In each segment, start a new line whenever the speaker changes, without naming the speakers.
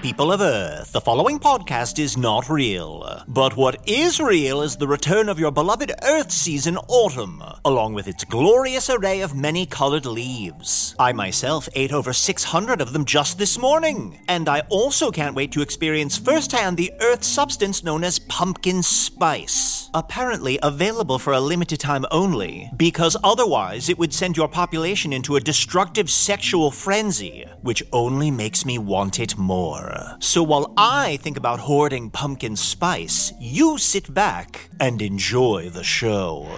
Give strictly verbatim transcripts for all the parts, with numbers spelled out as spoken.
people of Earth. The following podcast is not real. But what is real is the return of your beloved Earth season, Autumn, along with its glorious array of many-colored leaves. I myself ate over six hundred of them just this morning. And I also can't wait to experience firsthand the Earth substance known as pumpkin spice. Apparently available for a limited time only, because otherwise it would send your population into a destructive sexual frenzy, which only makes me want it more. So while I think about hoarding pumpkin spice, you sit back and enjoy the show.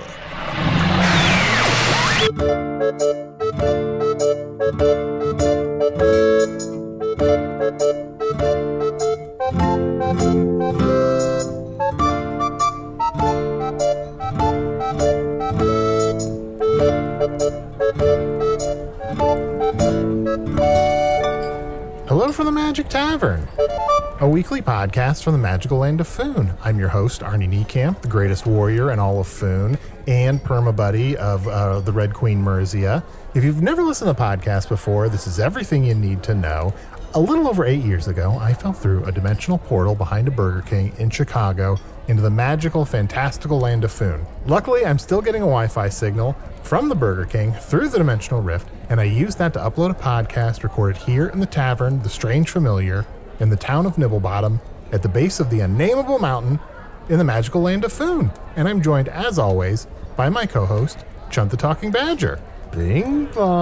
Hello from the Magic Tavern, a weekly podcast from the magical land of Foon. I'm your host, Arnie Niekamp, the greatest warrior in all of Foon, and perma-buddy of uh, the Red Queen Merzia. If you've never listened to the podcast before, this is everything you need to know. A little over eight years ago, I fell through a dimensional portal behind a Burger King in Chicago into the magical, fantastical land of Foon. Luckily, I'm still getting a Wi-Fi signal from the Burger King through the dimensional rift, and I used that to upload a podcast recorded here in the tavern, The Strange Familiar, in the town of Nibblebottom, at the base of the unnameable mountain in the magical land of Foon. And I'm joined, as always, by my co-host, Chunt the Talking Badger.
Bing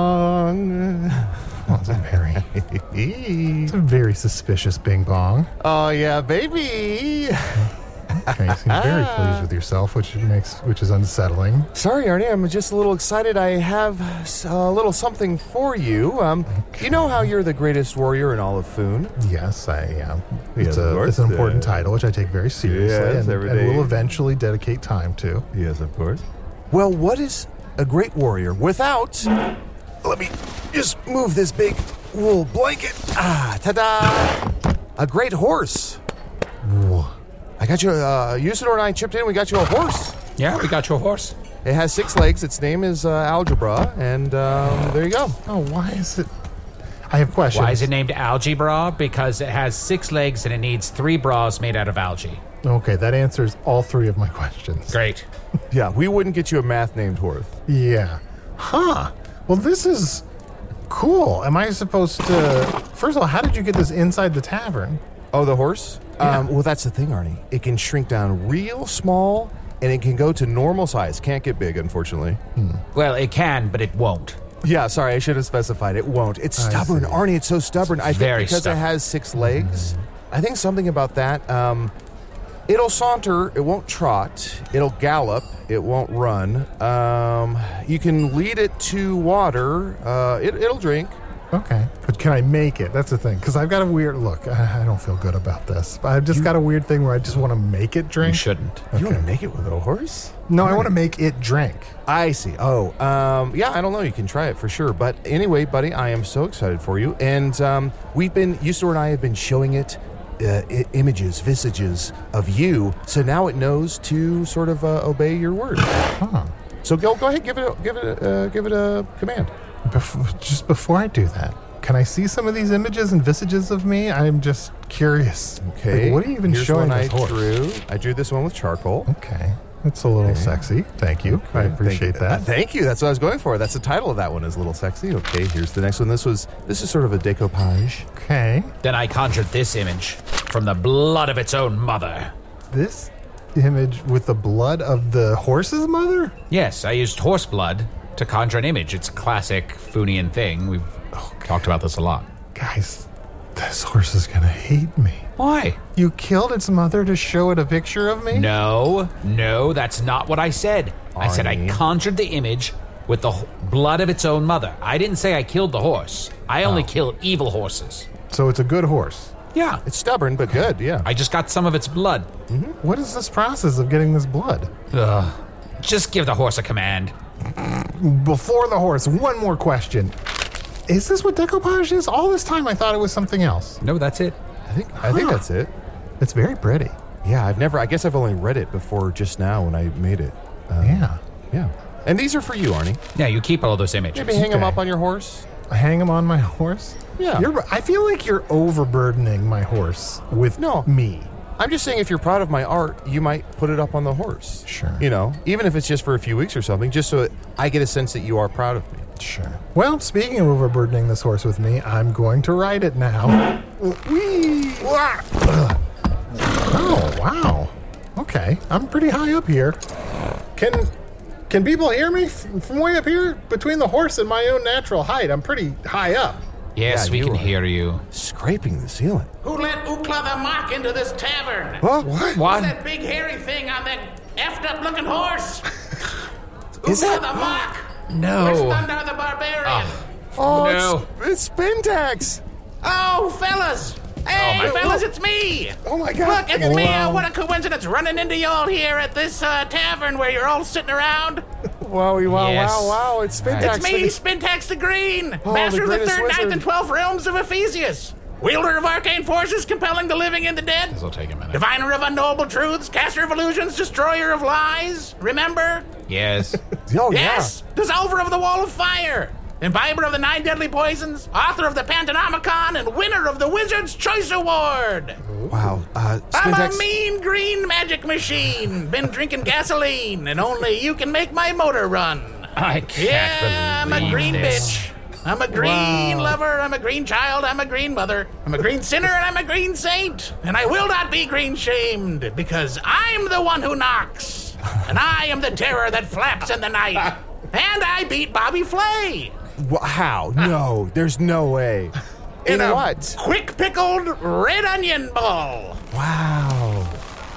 bong.
Well, it's a very, it's a very suspicious bing bong.
Oh yeah, baby.
Okay, you seem very pleased with yourself, which makes which is unsettling.
Sorry, Arnie, I'm just a little excited. I have a little something for you. Um, okay. You know how you're the greatest warrior in all of Foon?
Yes, I am.
Yes,
it's, a, it's an important uh, title, which I take very seriously,
yes,
and,
every
and
day.
will eventually dedicate time to.
Yes, of course. Well, what is a great warrior without... Let me just move this big wool blanket. Ah, ta-da! A great horse.
Ooh.
I got you, uh, Usador and I chipped in, we got you a horse.
Yeah, we got you a horse.
It has six legs, its name is uh, Algebra, and um, there you go.
Oh, why is it... I have questions.
Why is it named Algebra? Because it has six legs and it needs three bras made out of algae.
Okay, that answers all three of my questions.
Great.
Yeah, we wouldn't get you a math-named horse.
Yeah. Huh. Well, this is cool. Am I supposed to... First of all, how did you get this inside the tavern?
Oh, the horse?
Yeah.
Um, well, that's the thing, Arnie. It can shrink down real small, and it can go to normal size. Can't get big, unfortunately.
Hmm.
Well, it can, but it won't.
Yeah, sorry, I should have specified. It won't. It's
I
stubborn,
see.
Arnie. It's so stubborn. I think
Very
because
stubborn.
it has six legs. Mm-hmm. I think something about that. Um, it'll saunter. It won't trot. It'll gallop. It won't run. Um, you can lead it to water. Uh, it, it'll drink.
Okay. But can I make it? That's the thing. Because I've got a weird... Look, I, I don't feel good about this. I've just you, got a weird thing where I just want to make it drink.
You shouldn't.
Okay. You want to make it with a horse?
No, I want to make it drink.
I see. Oh, um, yeah, I don't know. You can try it for sure. But anyway, buddy, I am so excited for you. And um, we've been... Usador and I have been showing it uh, I- images, visages of you. So now it knows to sort of uh, obey your word.
Huh.
So go go ahead, give it a, give it a, uh, give it a command.
Bef- just before I do that, can I see some of these images and visages of me? I'm just curious.
Okay.
Like, what are you even
Here's
showing
one
this
I
horse?
drew. I drew this one with charcoal.
Okay. That's a little
Okay.
sexy. Thank you. I appreciate
thank,
that.
Uh, thank you. That's what I was going for. That's the title of that one, is a little sexy. Okay, here's the next one. This was this is sort of a decoupage.
Okay.
Then I conjured this image from the blood of its own mother.
This image with the blood of the horse's mother?
Yes, I used horse blood to conjure an image. It's a classic Foonian thing. We've
Okay.
talked about this a lot.
Guys, this horse is gonna hate me.
Why?
You killed its mother to show it a picture of me?
No, no, that's not what I said. I said I
Arnie.
conjured the image with the h- blood of its own mother. I didn't say I killed the horse. I only
Oh.
kill evil horses.
So it's a good horse.
Yeah,
It's stubborn, but good, yeah.
I just got some of its blood.
What is this process of getting this blood?
Ugh. Just give the horse a command.
Before the horse, one more question. Is this what decoupage is? All this time I thought it was something else.
No, that's it.
I think I think
Huh.
that's it.
It's very pretty.
Yeah, I've never, I guess I've only read it before just now when I made it. Um,
Yeah.
Yeah. And these are for you, Arnie.
Yeah, you keep all those images.
Maybe hang them
Okay.
up on your horse.
hang him on my horse?
Yeah.
You're, I feel like you're overburdening my horse with
No.
me.
I'm just saying if you're proud of my art, you might put it up on the horse.
Sure.
You know, even if it's just for a few weeks or something, just so I get a sense that you are proud of me.
Sure. Well, speaking of overburdening this horse with me, I'm going to ride it now. Whee! Oh, wow. Okay, I'm pretty high up here. Can can people hear me f- from way up here? Between the horse and my own natural height, I'm pretty high up.
Yes,
Yeah,
we
you
can
are.
hear you.
Scraping the ceiling.
Who let Ookla the Mock into this tavern?
What?
What?
What?
That big hairy thing on that effed up looking horse?
Is
Ookla
that-
the Mock?
No.
Where's Thundar the Barbarian?
Oh,
No.
it's, it's Spintax.
Oh, fellas! Hey,
my-
fellas, it's me!
Oh my God.
Look, it's me!
Wow.
Uh, what a coincidence running into y'all here at this uh, tavern where you're all sitting around.
Wowie, wow,
Yes.
wow, wow. It's Spintax.
It's me, Spintax the Green,
Oh,
master
the
of the
greatest
third, ninth,
wizard.
and twelfth realms of Ephesius. Wielder of arcane forces, compelling the living and the dead.
This will take a minute.
Diviner of unknowable truths, caster of illusions, destroyer of lies. Remember?
Yes.
Oh,
Yes! Dissolver of the wall of fire! Imbiber of the nine deadly poisons, author of the Pantonomicon, and winner of the Wizard's Choice Award!
yeah. Wow. Uh,
I'm
Spintax.
a mean green magic machine! Been drinking gasoline, and only you can make my motor run!
I can't
Yeah, I'm a
believe
green
this.
bitch! I'm a green
Wow.
lover, I'm a green child, I'm a green mother, I'm a green sinner, and I'm a green saint! And I will not be green shamed, because I'm the one who knocks! And I am the terror that flaps in the night! And I beat Bobby Flay!
Wha- How? No, there's no way. In,
a
what?
quick pickled red onion ball!
Wow.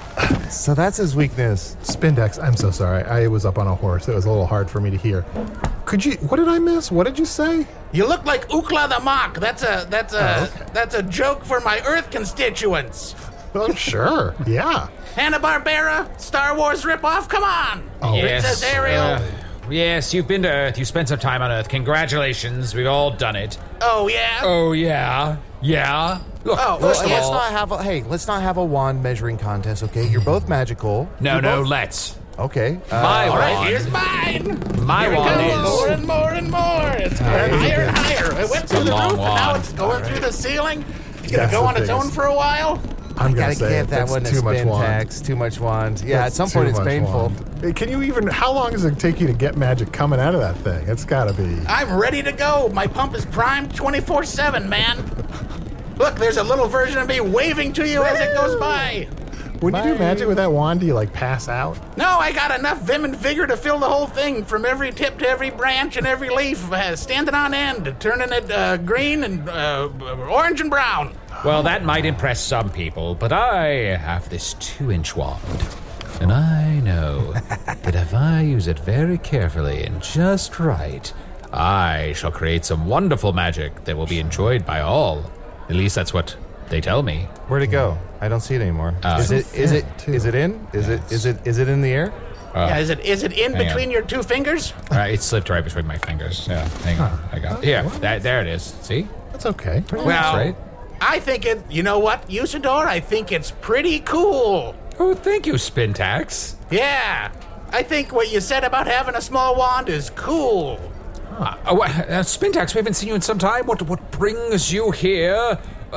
So that's his weakness.
Spindex, I'm so sorry. I was up on a horse. It was a little hard for me to hear. Could you? What did I miss? What did you say?
You look like Ookla the Mock. That's a that's a
Oh, okay.
that's a joke for my Earth constituents.
Well, sure. Yeah.
Hanna-Barbera, Star Wars ripoff. Come on, Princess Ariel.
uh, yes, you've been to Earth. You spent some time on Earth. Congratulations. We've all done it.
oh yeah.
Oh, yeah. Yeah. Look,
Oh,
first
well,
of
let's
all...
not have a hey. Let's not have a wand measuring contest, okay? You're both magical.
No,
You're
no,
both-
let's.
Okay. Uh,
My
All right,
wand.
here's mine.
My
Here it
wand
goes,
is...
more and more and more. It's going higher and higher. It went
a
through the
long
roof, and now
wand.
it's going through the ceiling. It's gonna
That's
go
the
on its
biggest.
own for a while.
I'm gonna
gotta
say
give
it.
that
That's
one a
too much
spin
wand.
tax. Too much wand. Yeah,
That's
at some
too
point it's
much
painful.
wand. Can you even? How long does it take you to get magic coming out of that thing? It's got to be.
I'm ready to go. My pump is primed twenty-four seven, man. Look, there's a little version of me waving to you as it goes by.
When you do magic with that wand, do you like pass out?
No, I got enough vim and vigor to fill the whole thing from every tip to every branch and every leaf, uh, standing on end, turning it uh, green and uh, orange and brown.
Well, that might impress some people, but I have this two-inch wand. And I know that if I use it very carefully and just right, I shall create some wonderful magic that will be enjoyed by all. At least that's what they tell me.
Where'd it go? I don't see it anymore.
Uh,
is it? Is it?
too.
Is it in? Is it? Is it? Is it in the air?
yeah, is it is it in
hang
between
on.
your two fingers?
Uh, it slipped right between my fingers. Yeah, hang on. I got it. Here, that, there it is. See?
That's okay.
Well,
That's right.
I think it. You know what, Usador? I think it's pretty cool.
Oh, thank you, Spintax.
Yeah, I think what you said about having a small wand is cool.
Uh, oh, uh, Spintax, we haven't seen you in some time. What what brings you here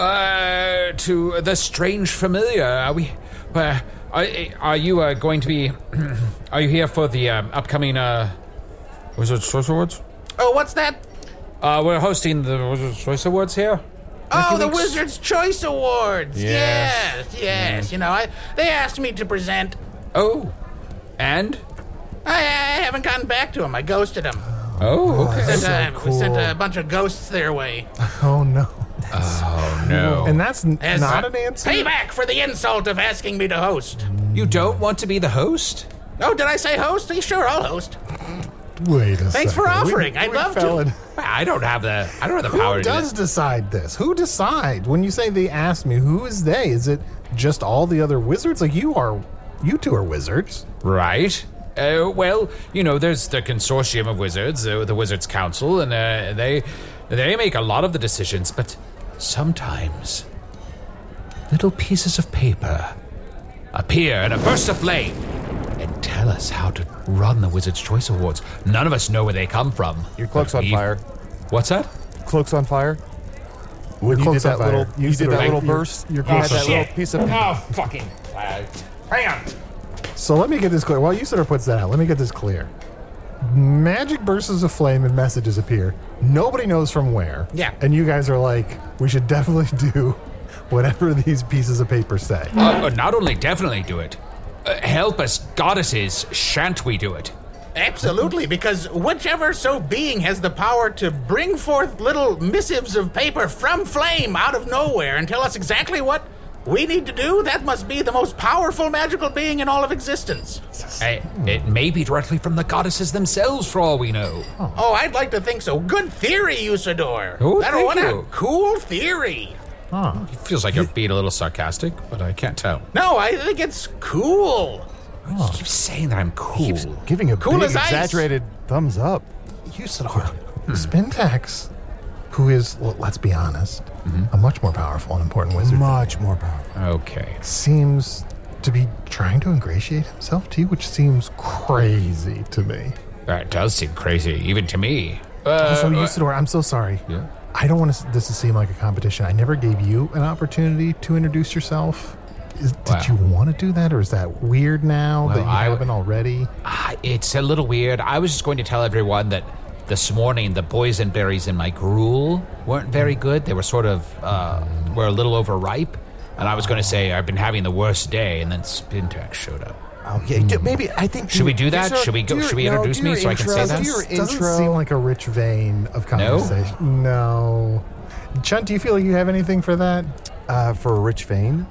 uh, to the strange familiar? Are we? Uh, are, are you uh, going to be? Are you here for the uh, upcoming? Uh, Wizard's Choice Awards?
Oh, what's that?
Uh, we're hosting the Wizard's Choice Awards here.
Oh, the
weeks.
Wizard's Choice Awards.
Yes.
Yes, yes. You know, I they asked me to present.
Oh, and
I, I haven't gotten back to them. I ghosted them.
oh, okay.
Sent,
so
a,
cool.
sent a bunch of ghosts their way.
Oh no.
Oh no!
And that's n-
As
not
a
an answer.
Payback for the insult of asking me to host.
You don't want to be the host?
Oh, did I say host? Sure, I'll host.
Wait a
Thanks for
second.
offering.
We-
I'd
we
love
fell
to.
in-
I don't have the. I don't have the power
Who
to do
does
that.
decide this? Who decides? When you say they asked me, who is they? Is it just all the other wizards? Like you are, you two are wizards.
Right. Uh, well, you know, there's the consortium of wizards, uh, the Wizards Council, and uh, they they make a lot of the decisions. But sometimes, little pieces of paper appear in a burst of flame and tell us how to run the Wizards' Choice Awards. None of us know where they come from.
Your cloak's
But
on
we-
fire.
What's that?
cloak's on fire? When you did
cloak's on
that
fire.
little, you
You
did
said
that
it.
little
Your-
burst.
your
you had
cloak's
that
on
little
Shit.
piece of.
Oh, fucking. Uh, hang on.
So let me get this clear. While Usador puts that out, let me get this clear. Magic bursts of flame and messages appear. Nobody knows from where.
Yeah.
And you guys are like, we should definitely do whatever these pieces of paper say.
Uh, not only definitely do it, uh, help us, goddesses, shan't we do it?
Absolutely, because whichever so being has the power to bring forth little missives of paper from flame out of nowhere and tell us exactly what we need to do, that must be the most powerful magical being in all of existence.
Uh, it may be directly from the goddesses themselves, for all we know.
Oh, I'd like to think so. Good theory, Usador.
Oh,
that,
thank
what a
you.
cool theory.
Huh.
It feels like you're being a little sarcastic, but I can't tell.
No, I think it's cool.
You keep saying that I'm cool.
Giving a
Cool
big
as ice.
exaggerated thumbs up.
Usador. Spintax, who is, well, let's be honest, a much more powerful and important wizard,
Much more powerful.
Okay.
seems to be trying to ingratiate himself to you, which seems crazy to me.
That does seem crazy, even to me. Uh,
So, Usador, I'm so sorry.
yeah.
I don't want this to seem like a competition. I never gave you an opportunity to introduce yourself. Is, did
Wow.
you want to do that, or is that weird now
Well,
that you
I-
haven't already?
Ah, it's a little weird. I was just going to tell everyone that this morning the boysenberries in my gruel weren't very good. They were sort of, uh, were a little overripe. And I was going to say I've been having the worst day, and then Spintax showed up.
Oh, yeah, do- maybe I think.
Should we do that?
your-
Should we go-
do your-
should we
no,
introduce
do
me
your
so I can
intro,
say that?
Do your
Doesn't
intro.
seem like a rich vein of conversation. No. Chunt, do you feel like you have anything for that?
uh, for a rich vein.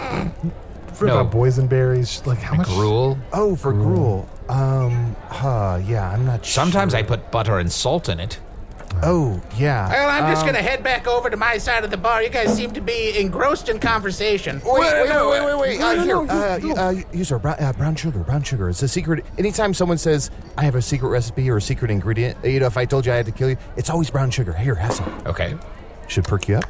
For
No.
about boysenberries? Like how much?
Gruel.
Oh, for gruel. Um, huh, yeah, I'm not sure.
Sometimes I put butter and salt in it.
Oh, yeah.
Well, I'm just
Um,
going to head back over to my side of the bar. You guys seem to be engrossed in conversation.
Wait, wait,
no,
wait, wait, wait, wait.
no,
Uh,
no,
here,
no,
uh,
no.
uh, you sir, brown, uh, brown sugar, brown sugar. It's a secret. Anytime someone says, I have a secret recipe or a secret ingredient, you know, if I told you I had to kill you, it's always brown sugar. Here, have some.
Okay.
Should perk you up.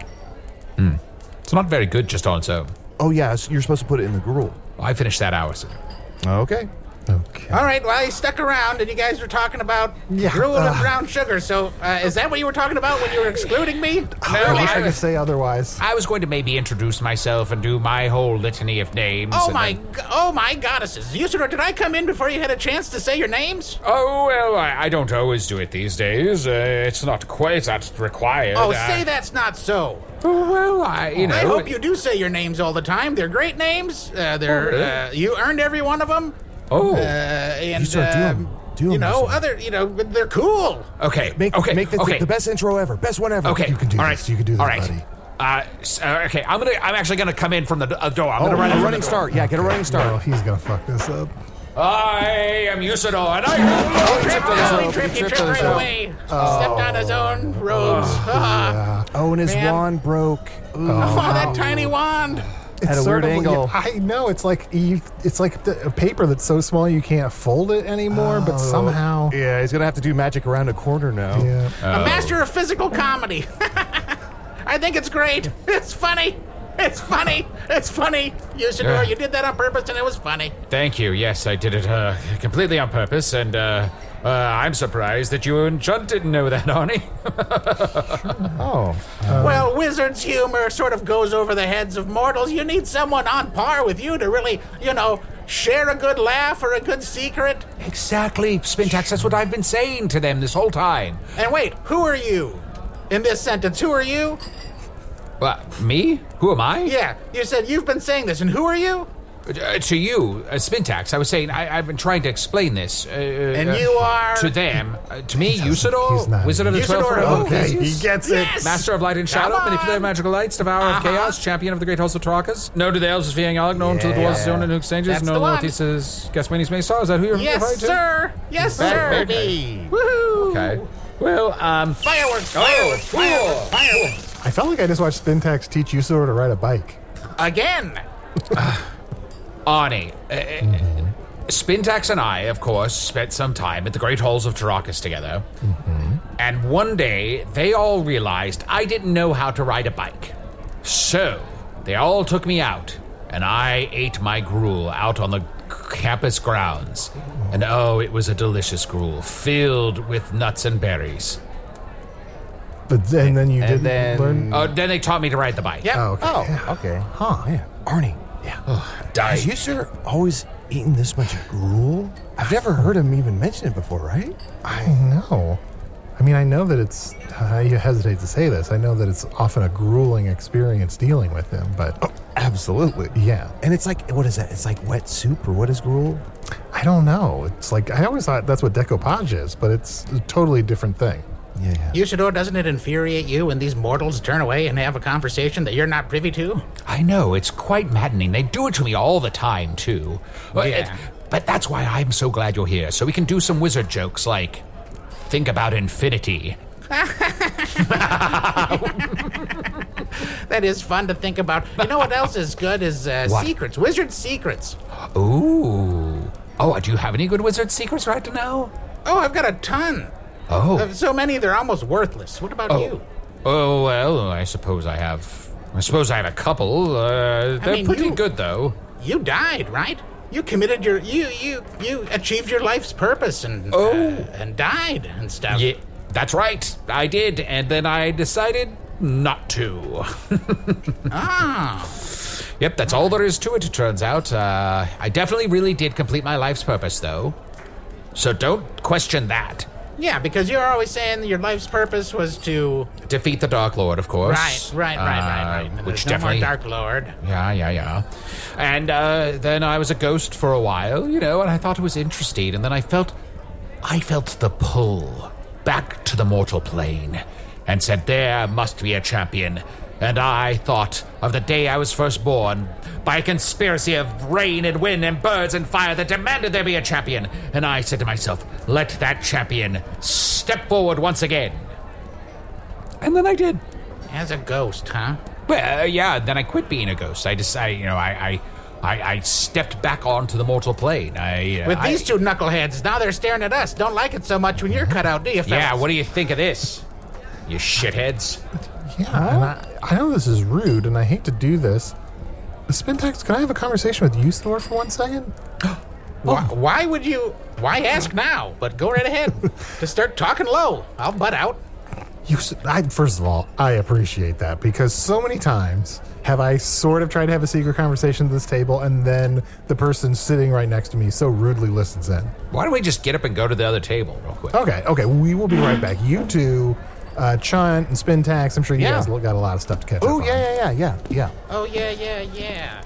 It's not very good just on its own.
Oh, yeah, so you're supposed to put it in the gruel.
I finished that hours ago.
Okay.
Okay.
All right, well, he stuck around, and you guys were talking about
Yeah,
gruel and
uh,
brown sugar. So, uh, is that what you were talking about when you were excluding me?
I wish I
I-
could say otherwise.
I was going to maybe introduce myself and do my whole litany of names.
Oh
and
my,
then-
go- oh my goddesses! Usador, did I come in before you had a chance to say your names?
Oh, well, I, I don't always do it these days. Uh, it's not quite, it's not required.
Oh,
Uh,
say that's not so.
Oh, well, I, you know.
I hope you do say your names all the time. They're great names. Uh, they're
Oh, really?
uh, you earned every one of them.
Oh,
Uh, and
Usador, do 'em.
um,
Do 'em,
you know,
Usador.
other, you know, but they're cool.
okay.
Make,
okay.
make the,
okay.
the best intro ever. Best one ever.
Okay.
You can do
all
this.
right.
You can do this,
all right.
buddy.
Uh, s- uh, okay. I'm gonna. I'm actually gonna come in from the d- uh, door. I'm
Oh,
gonna run in
a
from
running
the door.
start. Yeah, get a running
No,
start.
he's gonna fuck this up.
I am Usador, and I.
Oh, he
Tripped,
tripped on his
oh, he
rope.
tripped,
He
he
tripped
tripped
on his
right
rope.
away. Stepped on his own robes. Ah.
Oh, and his
Man.
wand broke. Ooh.
Oh, that tiny wand.
Had a
sort
weird
of-
angle.
I know it's like you, it's like the, a paper that's so small you can't fold it anymore, but somehow.
Yeah, he's gonna have to do magic around a corner now.
Yeah.
A master of physical comedy. I think it's great. It's funny. It's funny. It's funny. Usador,
Yeah.
you did that on purpose, and it was funny.
Thank you. Yes, I did it uh, completely on purpose, and uh, uh, I'm surprised that you and Chunt didn't know that, Arnie.
Oh.
Well, wizard's humor sort of goes over the heads of mortals. You need someone on par with you to really, you know, share a good laugh or a good secret.
Exactly, Spintax. That's what I've been saying to them this whole time.
And wait, who are you? In this sentence, who are you?
What, me? Who am I?
Yeah, you said you've been saying this, and who are you?
Uh, to you, uh, Spintax, I was saying I, I've been trying to explain this. Uh,
And
uh,
you are-
to them. Uh, to me,
he's
Usador,
not-
Wizard of the
Usador,
Twelfth Realm of
okay,
Theseus,
he gets it.
Yes!
Master of Light and Shadow,
Come
Manipulator of
on.
Magical Lights, Devourer of
Uh-huh.
Chaos, Champion of the Great Host of Tarakas, known to the elves as Fiang Alec, known to the dwarves as Zone and Hook Exchanges,
That's
known
the
to the
one.
Northeast as Gaswini's Maystar. Is that who you're referring
Yes,
to?
sir. Yes, sir.
Baby.
Woohoo!
Okay. Well, um...
Fireworks!
Oh,
Fireworks!
cool.
Fireworks! Fireworks!
I felt like I just watched Spintax teach Usador to ride a bike.
Again!
Arnie, uh, uh, Spintax and I, of course, spent some time at the Great Halls of Tarakas together. And one day, they all realized I didn't know how to ride a bike. So, they all took me out, and I ate my gruel out on the campus grounds. And oh, it was a delicious gruel, filled with nuts and berries.
But and then you
And
didn't
then-
learn.
Oh, then they taught me to ride the bike.
Yep.
Oh, okay.
Oh,
yeah.
okay.
Huh.
Man, Arnie. Yeah.
Die.
Has you, sir, always eaten this much gruel? I've never heard him even mention it before, right?
I know. I mean, I know that it's. I hesitate to say this. I know that it's often a grueling experience dealing with him, but
Oh, absolutely.
yeah,
And it's like, what is that? It's like wet soup, or what is gruel?
I don't know. It's like I always thought that's what decoupage is, but it's a totally different thing.
Yeah, yeah.
Usador, doesn't it infuriate you when these mortals turn away and have a conversation that you're not privy to?
I know, it's quite maddening. They do it to me all the time, too. But,
Yeah.
but that's why I'm so glad you're here, so we can do some wizard jokes like, think about infinity.
That is fun to think about. You know what else is good is uh,
What?
secrets. Wizard secrets.
Ooh. Oh, do you have any good wizard secrets right now?
Oh, I've got a ton.
Oh.
Uh, so many they're almost worthless. What about you?
Oh, well, I suppose I have... I suppose I have a couple. Uh, they're
mean,
pretty
you-
good, though.
You died, right? You committed your you you you achieved your life's purpose and
Oh.
uh, and died and stuff.
Yeah, that's right. I did, and then I decided not to.
Ah.
Yep, that's all there is to it, it turns out. Uh, I definitely really did complete my life's purpose, though. So don't question that.
Yeah, because you're always saying that your life's purpose was to
Defeat the Dark Lord, of course.
right, right, right, right,
Uh,
right. And
Which
there's no
definitely...
more Dark Lord.
Yeah, yeah, yeah. And uh, then I was a ghost for a while, you know, and I thought it was interesting. And then I felt, I felt the pull back to the mortal plane, and said there must be a champion. And I thought of the day I was first born, by a conspiracy of rain and wind and birds and fire that demanded there be a champion. And I said to myself, let that champion step forward once again. And then I did.
As a ghost, huh?
Well, uh, yeah, then I quit being a ghost. I decided, you know, I, I, I, I stepped back onto the mortal plane. I, uh,
With
I-
these two knuckleheads, now they're staring at us. Don't like it so much when you're cut out, do you, fellas?
Yeah, what do you think of this? You shitheads.
Yeah, and I, I know this is rude, and I hate to do this. Spintax, can I have a conversation with Usador for one second?
Why, why would you... Why ask now? But go right ahead. Just start talking low. I'll butt out.
You, I, first of all, I appreciate that because so many times have I sort of tried to have a secret conversation at this table, and then the person sitting right next to me so rudely listens in.
Why don't we just get up and go to the other table real quick?
Okay, okay, we will be right back. You two, uh, Chunt and Spintax, I'm sure you
Yeah.
guys got a lot of stuff to catch
Oh,
up
yeah,
on.
yeah, yeah, yeah, yeah.
Oh, yeah, yeah, yeah.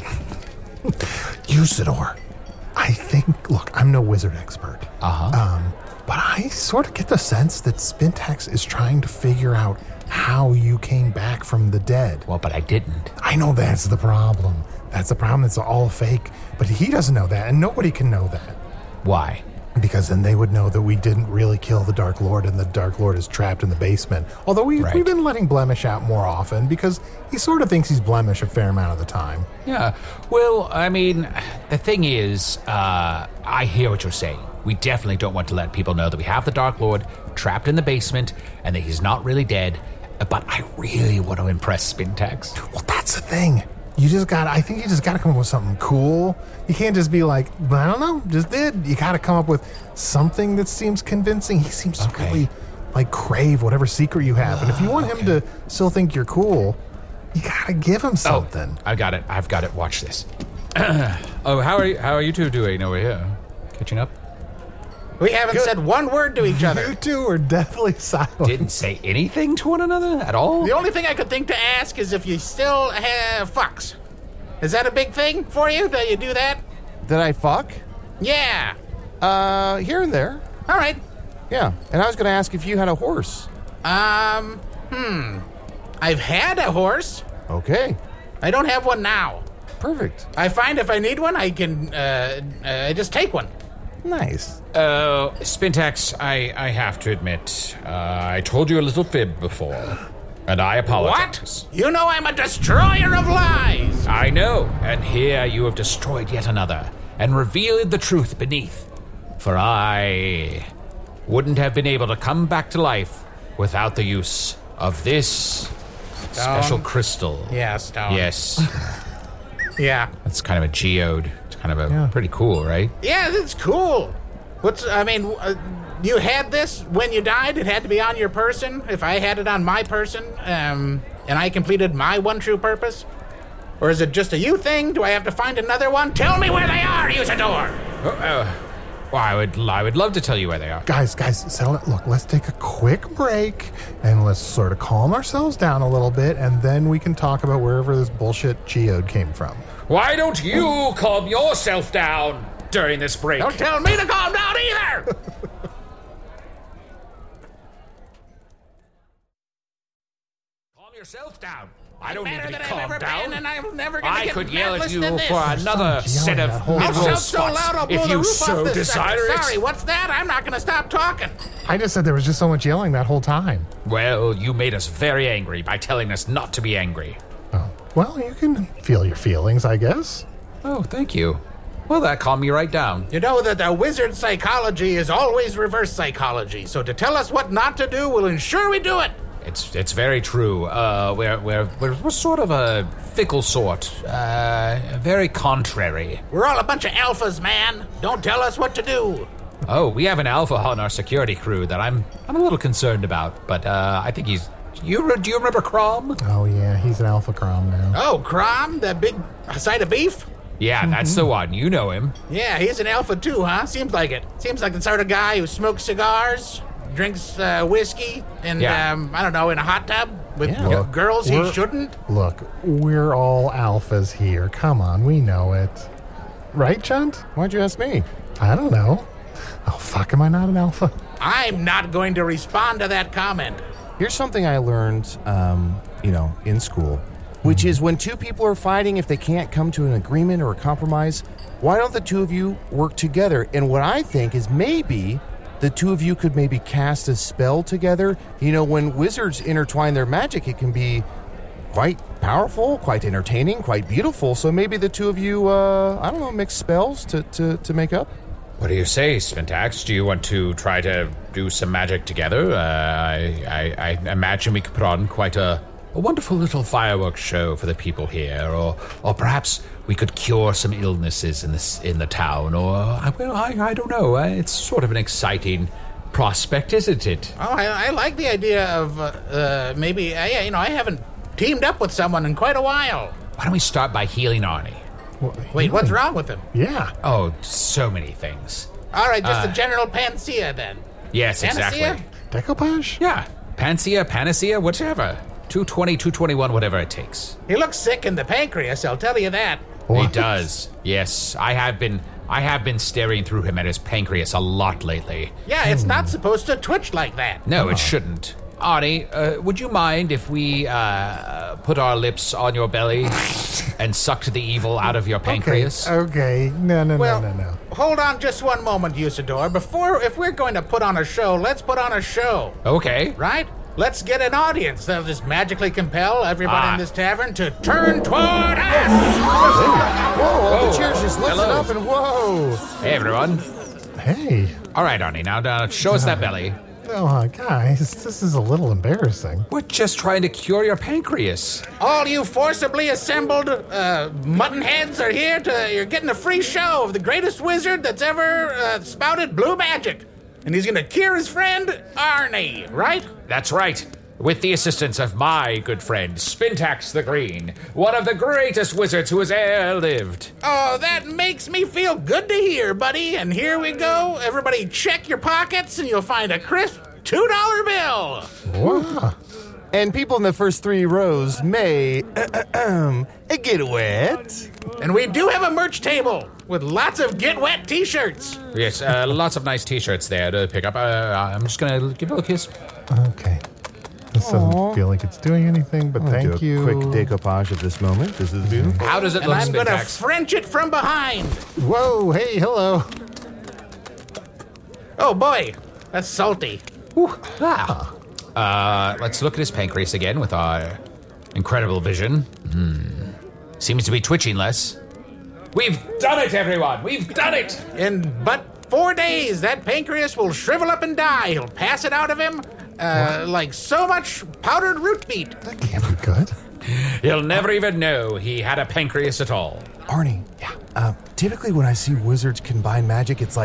Usador, I think, look, I'm no wizard expert.
Uh-huh.
Um, but I sort of get the sense that Spintax is trying to figure out how you came back from the dead.
Well, but I didn't.
I know that's the problem. That's the problem. It's all fake. But he doesn't know that, and nobody can know that.
Why?
Because then they would know that we didn't really kill the Dark Lord, and the Dark Lord is trapped in the basement. Although we,
Right.
we've been letting Blemish out more often, because he sort of thinks he's Blemish a fair amount of the time.
Yeah. Well, I mean, the thing is, uh, I hear what you're saying. We definitely don't want to let people know that we have the Dark Lord trapped in the basement and that he's not really dead. But I really want to impress Spintax.
Well, that's the thing. You just got, I think you just got to come up with something cool. You can't just be like, I don't know, just did. You got to come up with something that seems convincing. He seems to
Okay.
really like crave whatever secret you have. And if you want him to still think you're cool, you got to give him something.
Oh, I got it. I've got it. Watch this. Oh, how are you? How are you two doing over here? Catching up?
We haven't said one word to each
You
other.
two are definitely silent.
Didn't say anything to one another at all.
The only thing I could think to ask is if you still have fucks. Is that a big thing for you? Do you do that?
Did I fuck?
Yeah.
Uh, here and there.
All right.
Yeah. And I was going to ask if you had a horse.
Um, hmm. I've had a horse.
Okay.
I don't have one now.
Perfect.
I find if I need one, I can uh, uh, just take one.
Nice.
Uh, Spintax, I, I have to admit, uh, I told you a little fib before, and I apologize.
What? You know I'm a destroyer of lies.
I know, and here you have destroyed yet another, and revealed the truth beneath. For I wouldn't have been able to come back to life without the use of this special crystal.
Yeah, Stone.
Yes,
Yeah.
that's kind of a geode. It's kind of a
Yeah.
pretty cool, right?
Yeah, that's cool. What's, I mean, uh, you had this when you died? It had to be on your person? If I had it on my person, um, and I completed my one true purpose? Or is it just a you thing? Do I have to find another one? Tell me where they are, Usador!
Oh, uh, well, I would, I would love to tell you where they are.
Guys, guys, settle it. Look, let's take a quick break and let's sort of calm ourselves down a little bit, and then we can talk about wherever this bullshit geode came from.
Why don't you calm yourself down during this break?
Don't tell me to calm down either!
Calm yourself down. I don't
Better
need to be
than I've
calmed
ever
down.
been, and I'm never gonna
I
get
could
mad
yell at
listening
you
to this.
for another
Stop
set
yelling
of
that whole
I'll
mineral
shout so
spots
loud I'll blow
if
the
you
roof
so
off this
desire
sucker.
it.
Sorry, what's that? I'm not gonna stop talking.
I just said there was just so much yelling that whole time.
Well, you made us very angry by telling us not to be angry.
Oh, well, you can feel your feelings, I guess.
Oh, thank you. Well, that calmed me right down.
You know that the wizard psychology is always reverse psychology, so to tell us what not to do will ensure we do it.
It's it's very true. Uh, we're, we're, we're, we're sort of a fickle sort. Uh, very contrary.
We're all a bunch of alphas, man. Don't tell us what to do.
Oh, we have an alpha on our security crew that I'm I'm a little concerned about, but uh, I think he's... You re- do you remember Crom?
Oh, yeah, he's an Alpha Crom now.
Oh, Crom, that big side of beef?
Yeah, that's the one. You know him.
Yeah, he's an alpha too, huh? Seems like it. Seems like the sort of guy who smokes cigars, drinks uh, whiskey, and,
Yeah.
um, I don't know, in a hot tub with
Yeah.
g-
Look,
girls he
we're-
shouldn't.
Look, we're all alphas here. Come on, we know it. Right, Chunt?
Why'd you ask me?
I don't know. Oh, fuck, am I not an alpha?
I'm not going to respond to that comment.
Here's something I learned, um, you know, in school, which is when two people are fighting, if they can't come to an agreement or a compromise, why don't the two of you work together? And what I think is maybe the two of you could maybe cast a spell together. You know, when wizards intertwine their magic, it can be quite powerful, quite entertaining, quite beautiful. So maybe the two of you, uh, I don't know, mix spells to, to, to make up.
What do you say, Spintax? Do you want to try to do some magic together? Uh, I, I, I imagine we could put on quite a, a wonderful little fireworks show for the people here, or or perhaps we could cure some illnesses in this in the town, or I- well, I, I don't know. Uh, It's sort of an exciting prospect, isn't it?
Oh, I, I like the idea of uh, uh, maybe, uh, yeah, you know, I haven't teamed up with someone in quite a while.
Why don't we start by healing Arnie?
Well,
Wait, what's
healing.
wrong with him?
Yeah.
Oh, so many things.
All right, just
Uh,
the general panacea then.
Yes,
Panacea?
exactly.
Decoupage?
Yeah, panacea, panacea, whichever. two twenty, two twenty-one, whatever it takes.
He looks sick in the pancreas, I'll tell you that.
He
What?
does. Yes, I have been I have been staring through him at his pancreas a lot lately.
Yeah, it's not supposed to twitch like that.
No, it shouldn't. Arnie, uh, would you mind if we uh, put our lips on your belly and sucked the evil out of your pancreas?
Okay. okay. No, no,
Well,
no, no, no.
hold on just one moment, Usador. Before, if we're going to put on a show, let's put on a show,
Okay.
right? Let's get an audience that'll just magically compel everybody
Ah.
in this tavern to turn toward us.
Whoa, all the
Whoa.
cheers just lifted
Hello.
up and whoa.
Hey, everyone.
Hey.
All right, Arnie, now uh, show us that belly.
Oh, uh, guys, this is a little embarrassing.
We're just trying to cure your pancreas.
All you forcibly assembled uh, mutton heads are here to. You're getting a free show of the greatest wizard that's ever uh, spouted blue magic. And he's gonna cure his friend, Arnie, right?
That's right. With the assistance of my good friend, Spintax the Green, one of the greatest wizards who has ever lived.
Oh, that makes me feel good to hear, buddy. And here we go. Everybody check your pockets and you'll find a crisp two dollar bill.
Wow.
And people in the first three rows may get wet.
And we do have a merch table with lots of get wet t-shirts.
Yes, uh, lots of nice t-shirts there to pick up. Uh, I'm just going to give you a kiss.
Okay. This doesn't feel like it's doing anything, but thank
do a
you.
quick decoupage at this moment. This is beautiful.
How does it
And
look,
I'm gonna
Spintax?
French it from behind.
Whoa, hey, hello.
Oh boy, that's salty.
Ah. Uh, let's look at his pancreas again with our incredible vision. Hmm. Seems to be twitching less. We've done it, everyone! We've done it!
In but four days, that pancreas will shrivel up and die. He'll pass it out of him uh, like so much powdered root meat.
That can't be good.
He'll never even know he had a pancreas at all.
Arnie, yeah. Uh, typically when I see wizards combine magic, it's like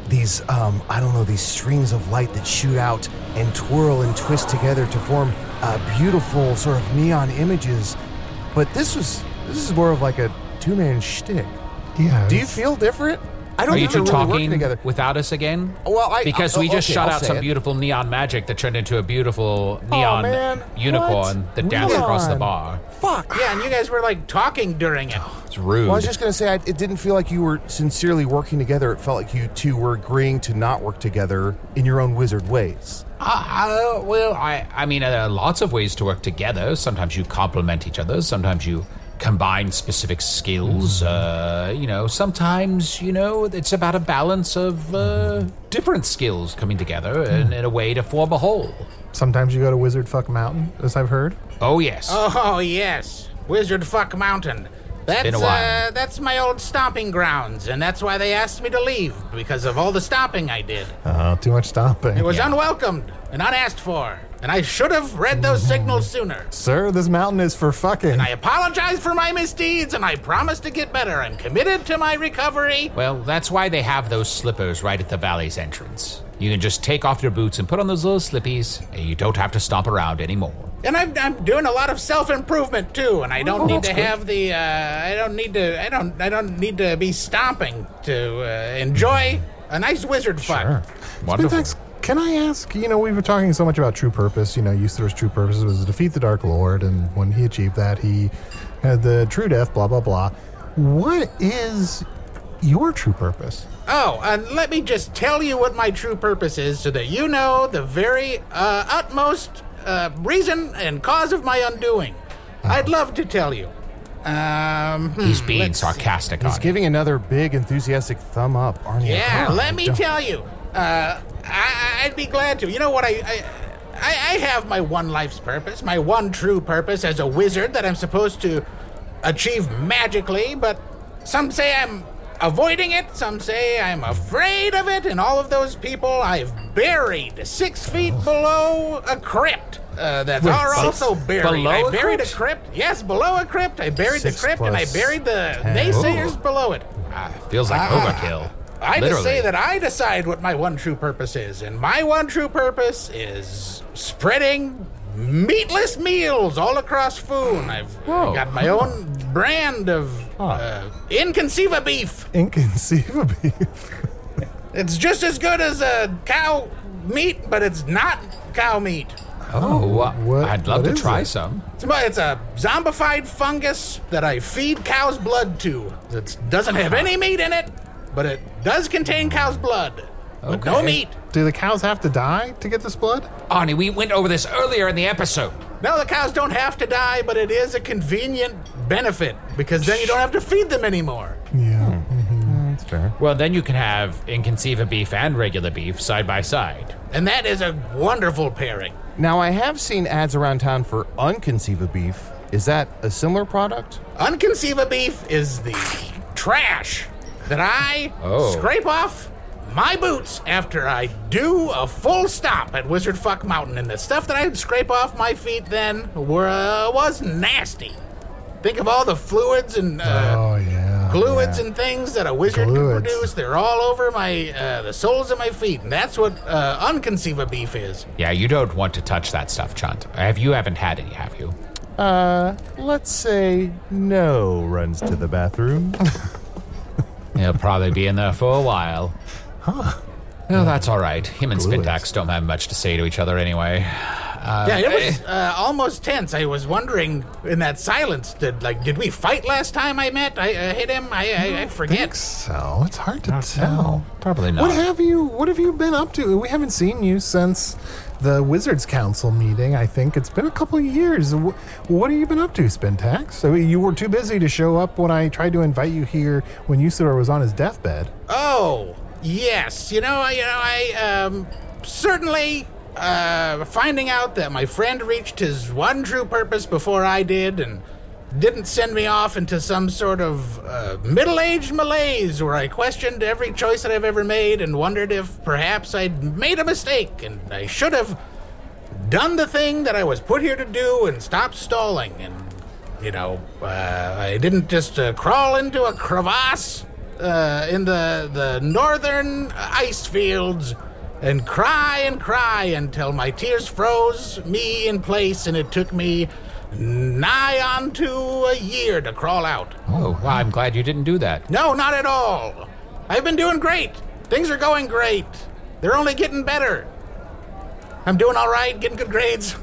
these, um, I don't know, these strings of light that shoot out and twirl and twist together to form uh, beautiful sort of neon images. But this was, this is more of like a two-man shtick.
Yeah.
Do you feel different? I don't
Are you
think
two
they're really working
talking
together.
without us again?
Well, I-
because
I-
we just
okay,
shot
I'll
out
say
some
it.
beautiful neon magic that turned into a beautiful neon
man.
unicorn
What?
that danced across the
Neon.
bar.
Fuck.
Yeah, and you guys were like talking during it.
It's rude.
Well, I was just going to say, I, it didn't feel like you were sincerely working together. It felt like you two were agreeing to not work together in your own wizard ways.
Uh, uh, well, I, I mean, there are lots of ways to work together. Sometimes you complement each other. Sometimes you combine specific skills. Uh, you know, sometimes, you know, it's about a balance of uh, different skills coming together in, in a way to form a whole.
Sometimes you go to Wizard Fuck Mountain, as I've heard.
Oh, yes.
Oh, yes. Wizard Fuck Mountain. That's,
been a while.
Uh, that's my old stomping grounds, and that's why they asked me to leave, because of all the stomping I did.
Oh, too much stomping.
It was
Yeah.
unwelcomed and unasked for, and I should have read those signals sooner.
Sir, this mountain is for fucking.
I apologize for my misdeeds, and I promise to get better. I'm committed to my recovery.
Well, that's why they have those slippers right at the valley's entrance. You can just take off your boots and put on those little slippies, and you don't have to stomp around anymore.
And I'm, I'm doing a lot of self-improvement too, and I don't
Oh,
need
that's
to
good.
have the uh, I don't need to I don't I don't need to be stomping to uh, enjoy a nice wizard fuck.
Sure.
Wonderful.
Spintax, can I ask, you know, we've been talking so much about true purpose. You know, Usador's true purpose was to defeat the Dark Lord, and when he achieved that, he had the true death, blah, blah, blah. What is your true purpose?
Oh, and let me just tell you what my true purpose is, so that you know the very uh, utmost uh, reason and cause of my undoing. I'd love to tell you. Um, hmm,
He's being
let's see.
sarcastic
He's
on
giving another big, enthusiastic thumb up, aren't you?
Yeah,
Huh.
let me
Don't-
tell you. Uh, I, I'd be glad to. You know what? I, I, I I have my one life's purpose, my one true purpose as a wizard that I'm supposed to achieve magically, but some say I'm avoiding it, some say I'm afraid of it, and all of those people I've buried six feet below a crypt. Uh, that are also buried.
below
I
a
buried
crypt?
a crypt. Yes, below a crypt. I buried
Six
the crypt, and I
plus
buried the
ten.
naysayers
Ooh.
below it.
Ah, feels like
Ah.
overkill.
I
Literally.
just say that I decide what my one true purpose is, and my one true purpose is spreading meatless meals all across Foon. I've
Whoa.
got my own brand of uh, Inconceiva beef.
Inconceivable.
It's just as good as uh, cow meat, but it's not cow meat.
Oh, uh,
What-
I'd love
what
to
is
try
it?
some.
It's a- It's a zombified fungus that I feed cow's blood to. It doesn't have any meat in it, but it does contain cow's blood. But no
Okay.
meat.
Do the cows have to die to get this blood?
Arnie, we went over this earlier in the episode.
No, the cows don't have to die, but it is a convenient benefit because then you don't have to feed them anymore.
Yeah.
That's fair.
Well, then you can have Inconceiva beef and regular beef side by side.
And that is a wonderful pairing.
Now, I have seen ads around town for Unconceiva beef. Is that a similar product?
Unconceiva beef is the trash that I
Oh.
scrape off my boots after I do a full stop at Wizard Fuck Mountain. And the stuff that I would scrape off my feet then were, uh, was nasty. Think of all the fluids and uh,
Oh, yeah.
fluids
yeah.
and things that a wizard can
Fluids.
produce. They're all over my uh, the soles of my feet, and that's what uh, Unconceiva beef is.
Yeah, you don't want to touch that stuff, Chunt. Have you haven't had any, have you?
Uh, let's say no runs to the bathroom.
He'll probably be in there for a while. Huh. Well, that's all right. Him and
Glueless.
Spintax don't have much to say to each other anyway. Uh,
Yeah, it was uh, almost tense. I was wondering in that silence, did like did we fight last time I met? I uh, hit him. I I, I
I think
forget.
so. It's hard to tell.
probably not.
What have you What have you been up to? We haven't seen you since the Wizards Council meeting. I think it's been a couple of years. Wh- What have you been up to, Spintax? So you were too busy to show up when I tried to invite you here when Usador was on his deathbed.
Oh yes, you know I you know I um certainly. Uh, finding out that my friend reached his one true purpose before I did and didn't send me off into some sort of uh, middle-aged malaise where I questioned every choice that I've ever made and wondered if perhaps I'd made a mistake and I should have done the thing that I was put here to do and stopped stalling. And, you know, uh, I didn't just uh, crawl into a crevasse uh, in the, the northern ice fields and cry and cry until my tears froze me in place, and it took me nigh on to a year to crawl out.
Oh, well, I'm glad you didn't do that.
No, not at all. I've been doing great. Things are going great. They're only getting better. I'm doing all right, getting good grades.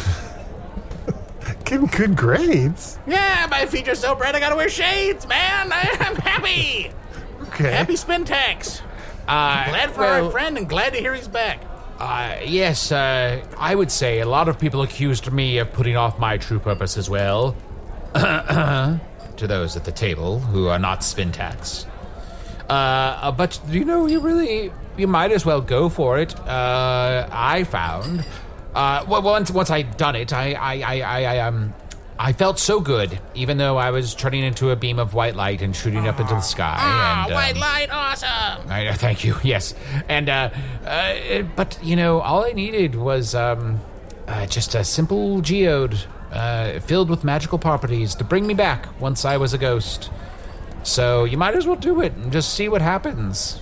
Getting good grades?
Yeah, my feet are so bright I gotta wear shades, man. I, I'm happy.
Okay.
Happy Spintax.
Uh,
Glad for
well,
our friend and glad to hear he's back.
Uh, yes, uh, I would say a lot of people accused me of putting off my true purpose as well. To those at the table who are not Spintax. Uh, but, you know, you really, you might as well go for it. Uh, I found, uh, well, once, once I'd done it, I, I, I, I, I, um, I felt so good, even though I was turning into a beam of white light and shooting up into the sky.
Ah,
and, um,
white light, awesome.
I, uh, thank you. Yes, and uh, uh, but you know, all I needed was um, uh, just a simple geode uh, filled with magical properties to bring me back once I was a ghost. So you might as well do it and just see what happens.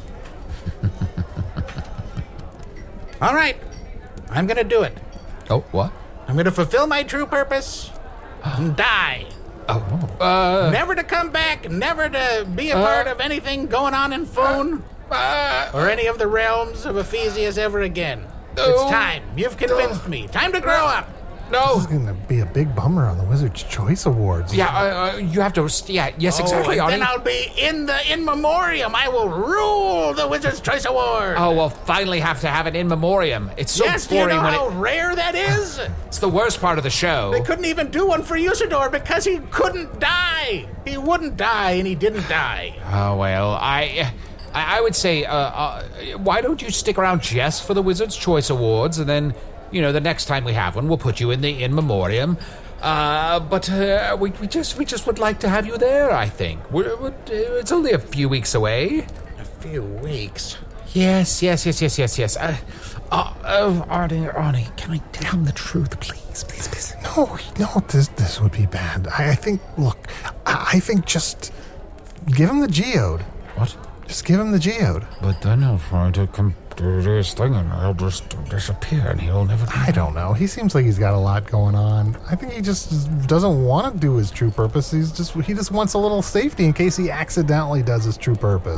All right, I'm gonna do it.
Oh, what?
I'm gonna fulfill my true purpose and die.
Oh, uh,
Never to come back, never to be a part of anything going on in Foon
uh,
or any of the realms of Ephesius ever again.
No.
It's time. You've convinced me. Time to grow up.
This is
no.
going to be a big bummer on the Wizard's Choice Awards.
Yeah, uh, uh, you have to. Yeah, yes, exactly.
Oh, and
Arnie.
then I'll be in the in memoriam. I will rule the Wizard's Choice Award.
Oh, we'll finally have to have an in memoriam. It's so
yes, do you
boring
know
when
how
it,
rare that is?
it's the worst part of the show.
They couldn't even do one for Usador because he couldn't die. He wouldn't die, and he didn't die.
Oh, well, I I, I would say, uh, uh, why don't you stick around just for the Wizard's Choice Awards, and then, you know, the next time we have one, we'll put you in the in memoriam. Uh, but uh, we, we just we just would like to have you there, I think. We're, we're, it's only a few weeks away.
A few weeks.
Yes, yes, yes, yes, yes, yes. Uh, uh, uh, Arnie, Arnie, can I tell him the truth, please, please, please?
No, no, this this would be bad. I, I think, look, I, I think just give him the geode.
What?
Just give him the geode.
But then he'll try to come do this thing and he'll just disappear and he'll never...
I don't know. He seems like he's got a lot going on. I think he just doesn't want to do his true purpose. He's just he just wants a little safety in case he accidentally does his true purpose.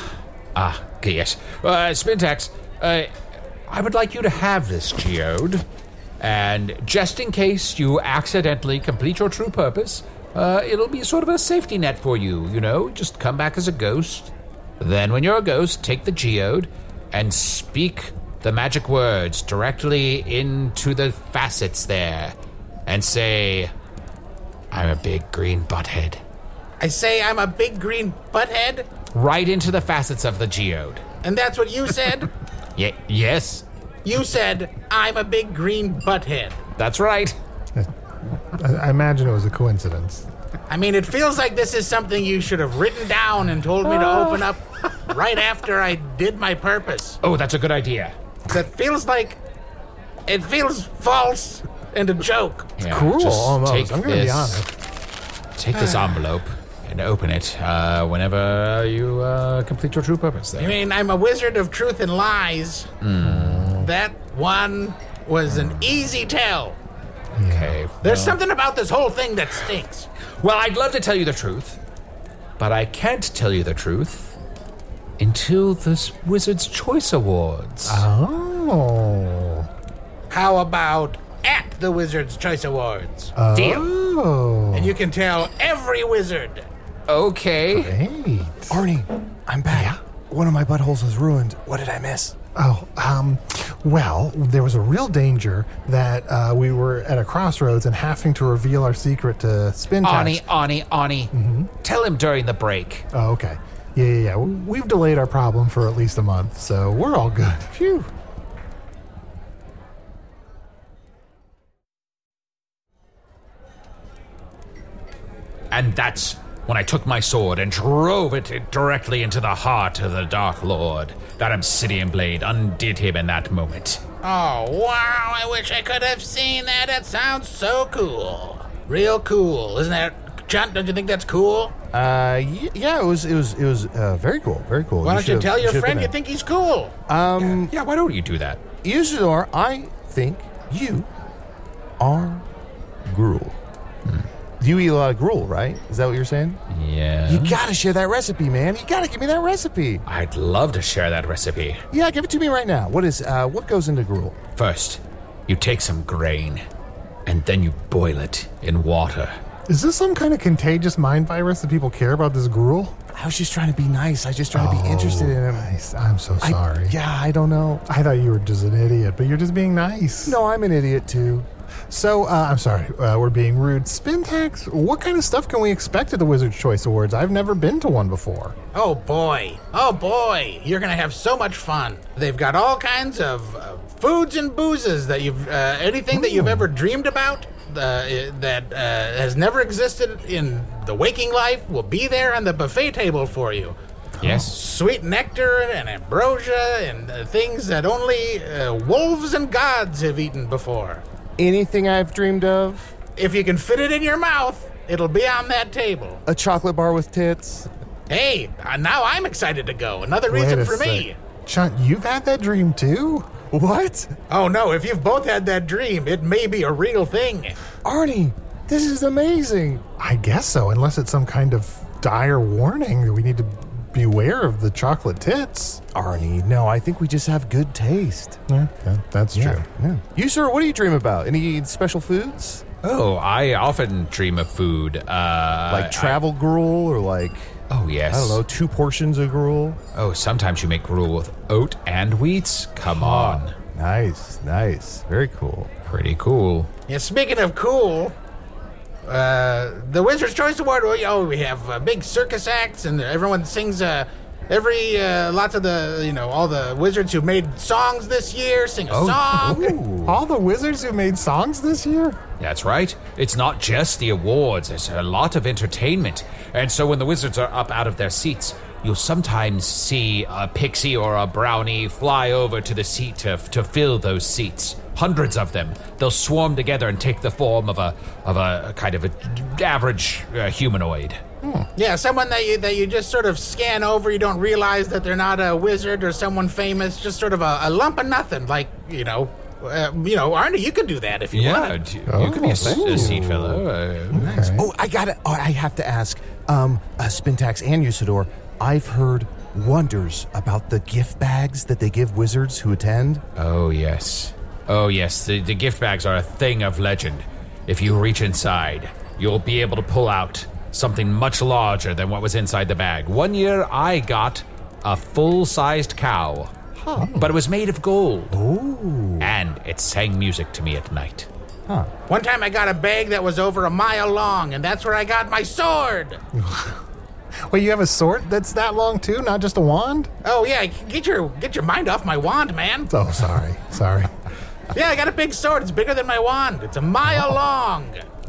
Ah, okay, yes. Uh, Spintax, uh, I would like you to have this geode, and just in case you accidentally complete your true purpose, uh, it'll be sort of a safety net for you, you know? Just come back as a ghost. Then when you're a ghost, take the geode and speak the magic words directly into the facets there, and say, I'm a big green butthead.
I say I'm a big green butthead,
Right into the facets of the geode.
and that's what you said?
Ye- yes,
You said I'm a big green butthead.
that's right.
I, I imagine it was a coincidence.
I mean, it feels like this is something you should have written down and told me to open up right after I did my purpose.
Oh, that's a good idea.
That feels like... It feels false and a joke.
Yeah,
Cruel,
just
almost.
take
I'm going to be
this-
honest.
Take this envelope and open it uh, whenever you uh, complete your true purpose there.
I mean, I'm a wizard of truth and lies. That one was an easy tell.
Okay.
There's
well,
something about this whole thing that stinks.
well, I'd love to tell you the truth, but I can't tell you the truth until this Wizard's Choice Awards.
Oh.
How about at the Wizard's Choice Awards?
Deal.
Oh.
And you can tell every wizard.
Okay.
Great.
Arnie, I'm back. One of my buttholes was ruined. What did I miss?
Oh, um, well, there was a real danger that uh, we were at a crossroads and having to reveal our secret to Spintax.
Ani, Ani, Ani. Tell him during the break.
Oh, okay. Yeah, yeah, yeah. We've delayed our problem for at least a month, so we're all good. Phew.
And that's when I took my sword and drove it directly into the heart of the Dark Lord. That obsidian blade undid him in that moment.
Oh, wow, I wish I could have seen that. It sounds so cool. Real cool. Isn't that Chunt, don't you think that's cool?
Uh, y- yeah, it was it was it was uh, very cool, very cool.
Why don't you
should've-
tell your
should've
friend
been
you
there.
think he's cool?
Um,
Yeah, why don't you do that?
Usador, I think you are gruel. You eat a lot of gruel, right? Is that what you're saying?
Yeah.
You gotta share that recipe, man. You gotta give me that recipe.
I'd love to share that recipe.
Yeah, give it to me right now. What is uh, what goes into gruel?
First, you take some grain, and then you boil it in water.
Is this some kind of contagious mind virus that people care about this gruel?
I was just trying to be nice. I was just trying to be interested in him.
Nice. I'm so
I-
sorry.
yeah, I don't know.
I thought you were just an idiot, but you're just being nice.
No, I'm an idiot too.
So, uh, I'm sorry, uh, we're being rude. Spintax, what kind of stuff can we expect at the Wizard's Choice Awards? I've never been to one before.
Oh boy, oh boy, you're gonna have so much fun. They've got all kinds of uh, foods and boozes that you've, uh, anything that you've ever dreamed about uh, that uh, has never existed in the waking life will be there on the buffet table for you.
Yes?
Sweet nectar and ambrosia and uh, things that only uh, wolves and gods have eaten before.
Anything I've dreamed of?
If you can fit it in your mouth, it'll be on that table.
A chocolate bar with tits?
Hey, uh, now I'm excited to go. Another
Wait
reason
a
for
sec.
me.
Chunt, you've had that dream too?
What?
Oh no, if you've both had that dream, it may be a real thing.
Arnie, this is amazing.
I guess so, unless it's some kind of dire warning that we need to beware of the chocolate tits.
Arnie, no, I think we just have good taste.
Yeah, yeah, that's true.
Yeah. You, sir, what do you dream about? Any special foods?
Oh, I often dream of food. Uh,
Like travel gruel or like,
I, oh, yes.
I don't know, two portions of gruel?
Oh, sometimes you make gruel with oat and wheats. Come on.
Nice, nice. Very cool.
Pretty cool.
Yeah, speaking of cool, uh, the Wizard's Choice Award, oh, we have uh, big circus acts and everyone sings, uh, every, uh, lots of the, you know, all the wizards who made songs this year sing a song.
All the wizards who made songs this year?
That's right. It's not just the awards, it's a lot of entertainment. And so when the wizards are up out of their seats, you'll sometimes see a pixie or a brownie fly over to the seat to, to fill those seats. Hundreds of them. They'll swarm together and take the form of a of a, a kind of a average uh, humanoid.
Yeah, someone that you that you just sort of scan over. You don't realize that they're not a wizard or someone famous. Just sort of a, a lump of nothing. Like you know, uh, you know, Arnie, you could do that if you
Yeah,
wanted.
d- you could be a, s-
Oh,
a seat
thank
filler. Uh,
Okay.
Oh, I got it. Oh, I have to ask. Um, uh, Spintax and Usador, I've heard wonders about the gift bags that they give wizards who attend.
Oh, yes. Oh, yes. The, the gift bags are a thing of legend. If you reach inside, you'll be able to pull out something much larger than what was inside the bag. One year, I got a full-sized cow, but it was made of gold.
Ooh.
And it sang music to me at night.
One time I got a bag that was over a mile long, and that's where I got my sword.
Wait, you have a sword that's that long too, not just a wand?
Oh yeah, get your get your mind off my wand, man.
Oh, sorry. Sorry.
Yeah, I got a big sword. It's bigger than my wand. It's a mile long.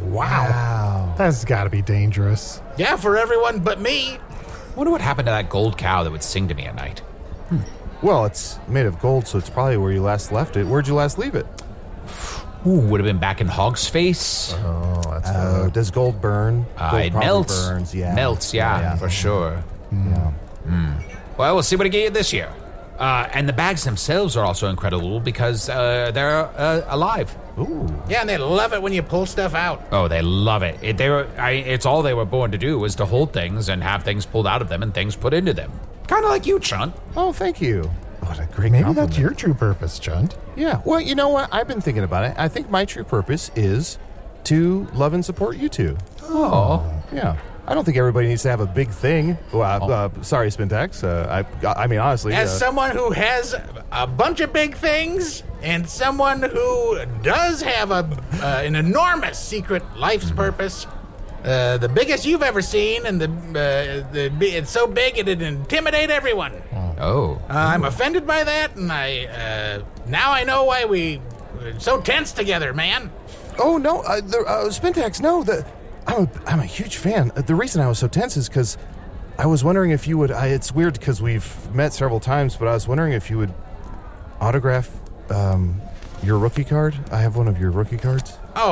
Wow. That's got to be dangerous.
Yeah, for everyone but me.
Wonder what happened to that gold cow that would sing to me at night.
Well, it's made of gold, so it's probably where you last left it. Where'd you last leave it?
Ooh, would have been back in Hog's Face.
Oh, that's
Oh, does gold burn?
Uh,
Gold
it
probably
melts.
Burns, yeah.
Melts, yeah,
Yeah.
for sure.
Yeah.
Well, we'll see what I get you this year. Uh, and the bags themselves are also incredible because uh, they're uh, alive.
Ooh.
Yeah, and they love it when you pull stuff out.
Oh, they love it. it they were. I, it's all they were born to do was to hold things and have things pulled out of them and things put into them. Kind of like you, Chunt.
Oh, thank you. What a great
Maybe
compliment.
that's your true purpose, Chunt.
Yeah. Well, you know what? I've been thinking about it. I think my true purpose is to love and support you two.
Oh.
Yeah. I don't think everybody needs to have a big thing. Well, uh, uh, sorry, Spintax. Uh, I, I mean, honestly.
As
uh,
someone who has a bunch of big things and someone who does have a uh, an enormous secret life's purpose, uh, the biggest you've ever seen, and the, uh, the it's so big it'd intimidate everyone.
Oh.
Uh, I'm offended by that, and I uh, now I know why we we're so tense together, man.
Oh no, uh, the, uh, Spintax. No, the I'm a, I'm a huge fan. Uh, The reason I was so tense is because I was wondering if you would. I, it's weird because we've met several times, but I was wondering if you would autograph um, your rookie card. I have one of your rookie cards.
Oh,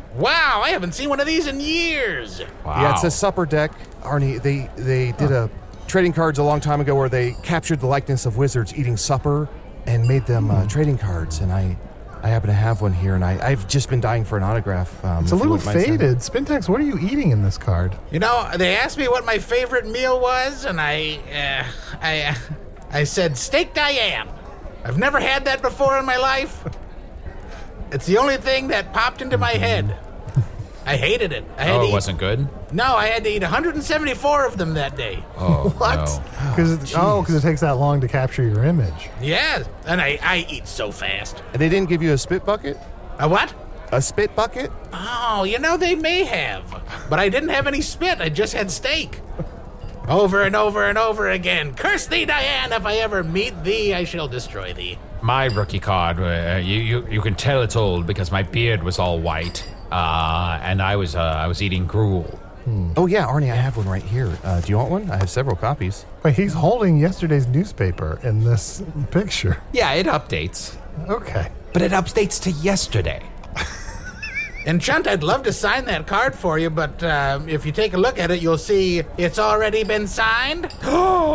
Wow, I haven't seen one of these in years.
Wow.
Yeah, it's a supper deck. Arnie, they, they did a trading cards a long time ago where they captured the likeness of wizards eating supper and made them uh, trading cards. And I I happen to have one here, and I, I've just been dying for an autograph. Um,
It's a
if you
little
wouldn't mind sending-
faded. Spintax, what are you eating in this card?
You know, they asked me what my favorite meal was, and I, uh, I, uh, I said steak Diane. I've never had that before in my life. It's the only thing that popped into my head. I hated it. I had
Oh,
to
it
eat,
wasn't good?
No, I had to eat one hundred seventy-four of them that day.
Oh,
What?
no.
Because oh, because it takes that long to capture your image.
Yeah, and I, I eat so fast.
And they didn't give you a spit bucket?
A what?
A spit bucket?
Oh, you know, they may have. But I didn't have any spit. I just had steak. Over and over and over again. Curse thee, Diane. If I ever meet thee, I shall destroy thee.
My rookie card, uh, you, you you can tell it's old because my beard was all white, uh, and I was uh, I was eating gruel.
Oh, yeah, Arnie, I have one right here. Uh, do you want one? I have several copies.
Wait, he's holding yesterday's newspaper in this picture.
Yeah, it updates,
Okay.
but it updates to yesterday.
And Chunt, I'd love to sign that card for you, but uh, if you take a look at it, you'll see it's already been signed.
Oh,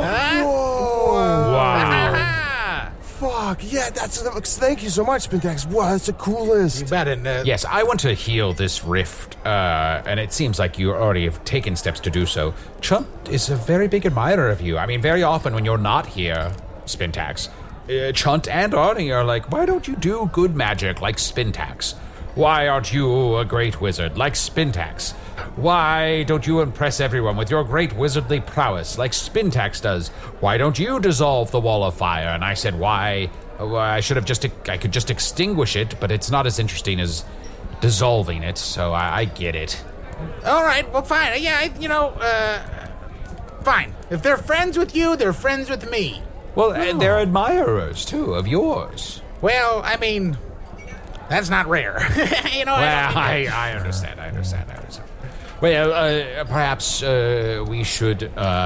Wow.
fuck. Yeah, that's... Thank you so much, Spintax. Wow, that's the coolest.
You bet. And, uh,
Yes, I want to heal this rift, uh, and it seems like you already have taken steps to do so. Chunt is a very big admirer of you. I mean, very often when you're not here, Spintax, uh, Chunt and Arnie are like, why don't you do good magic like Spintax? Why aren't you a great wizard like Spintax? Why don't you impress everyone with your great wizardly prowess like Spintax does? Why don't you dissolve the wall of fire? And I said, why? Well, I should have just, I could just extinguish it, but it's not as interesting as dissolving it, so I, I get it.
all right, well, fine. Yeah, I, you know, uh, fine. If they're friends with you, they're friends with me.
Well, and they're admirers, too, of yours.
Well, I mean, that's not rare. you know, I
Well,
don't
I,
mean
I understand, I understand, I understand. Well, uh, perhaps uh, we should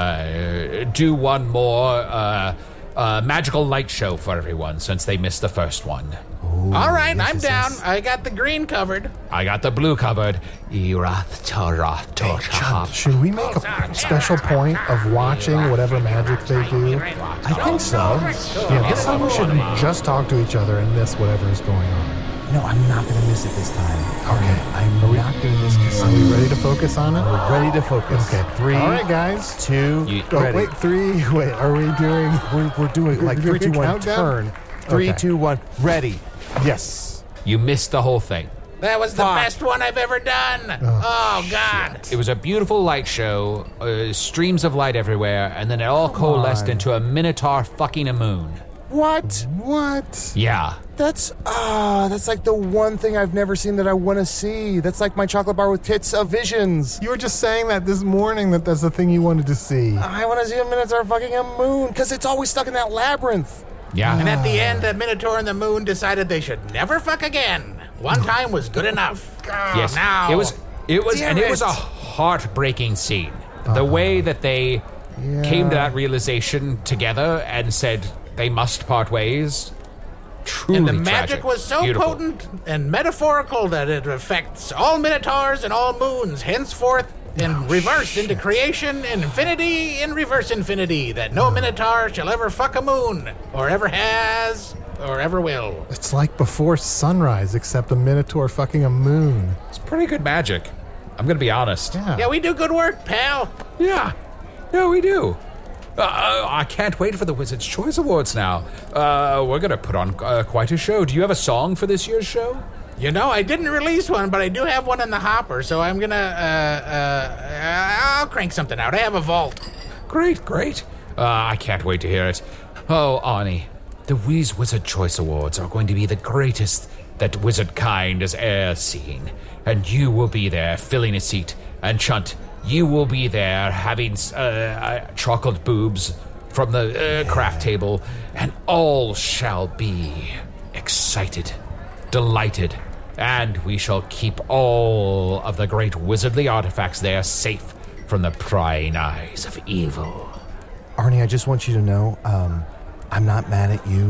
uh, do one more uh, uh, magical light show for everyone since they missed the first one.
to- all right,
yes,
I'm
yes,
down.
yes.
I got the green covered.
I got the blue covered. Irath Tarath Toshahab.
Should we make a special point of watching whatever magic they do?
I think so.
Yeah, this time we should just talk to each other and miss whatever is going on.
No, I'm not going to miss it this time.
Okay.
I'm not going to miss this.
Are we ready to focus on it?
We're ready to focus.
Okay.
Three,
All right, guys.
two,
You-
Oh,
ready.
wait, three. Wait, are we doing?
We're, we're doing like
We're
three, two,
doing
one,
countdown?
turn. Three,
Okay.
two, one, ready. Yes.
You missed the whole thing.
That was the
Fuck.
best one I've ever done. Oh, God.
It was a beautiful light show, uh, streams of light everywhere, and then it all coalesced
on.
into a minotaur fucking a moon.
What?
What?
Yeah.
That's ah, that's like the one thing I've never seen that I want to see. That's like my chocolate bar with tits of visions.
You were just saying that this morning that that's the thing you wanted to see.
I want to see a minotaur fucking a moon because it's always stuck in that labyrinth.
Yeah.
And at the end, the Minotaur and the Moon decided they should never fuck again. One time was good enough.
Yes,
Now,
it was. It was,
Damn
and it was
it.
a heartbreaking scene. The way that they came to that realization together and said they must part ways. Truly
and the
tragic.
magic was so
Beautiful.
potent and metaphorical that it affects all Minotaurs and all moons, henceforth in reverse into creation, in infinity, in reverse infinity, that no Minotaur shall ever fuck a moon, or ever has, or ever will.
It's like before sunrise, except a minotaur fucking a moon.
It's pretty good magic. I'm gonna be honest.
Yeah.
Yeah, we do good work, pal.
Yeah, yeah, we do. Uh, uh, I can't wait for the Wizard's Choice Awards now. Uh, we're gonna put on uh, quite a show. Do you have a song for this year's show?
You know, I didn't release one, but I do have one in the hopper, so I'm gonna, uh, uh, I'll crank something out. I have a vault.
Great, great. Uh, I can't wait to hear it. Oh, Arnie, the Wheeze Wizard Choice Awards are going to be the greatest that wizard kind has ever seen. And you will be there filling a seat. And Chunt, you will be there having uh, uh, chocolate boobs from the uh, craft table. And all shall be excited, delighted. And we shall keep all of the great wizardly artifacts there safe from the prying eyes of evil.
Arnie, I just want you to know, um, I'm not mad at you.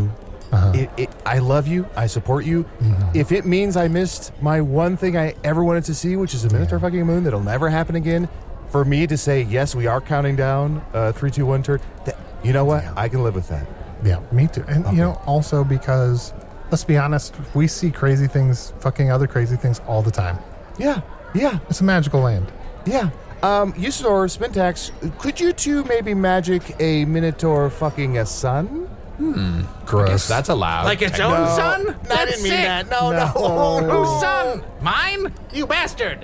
Uh-huh.
It, it, I love you. I support you. Mm-hmm. If it means I missed my one thing I ever wanted to see, which is a Minotaur fucking moon that'll never happen again, for me to say, yes, we are counting down uh, three, two, one turn, that, you know what? Yeah. I can live with that.
Yeah, me too. And, okay. you know, also because, let's be honest, we see crazy things, fucking other crazy things all the time.
Yeah, yeah.
It's a magical land.
Yeah. Um, Usador, Spintax, could you two maybe magic a Minotaur fucking a son?
Hmm.
Gross.
I guess that's allowed.
Like its own
no,
son?
No,
That's
I didn't mean
sick.
that. No,
no.
no.
Whose son? Mine? You bastard.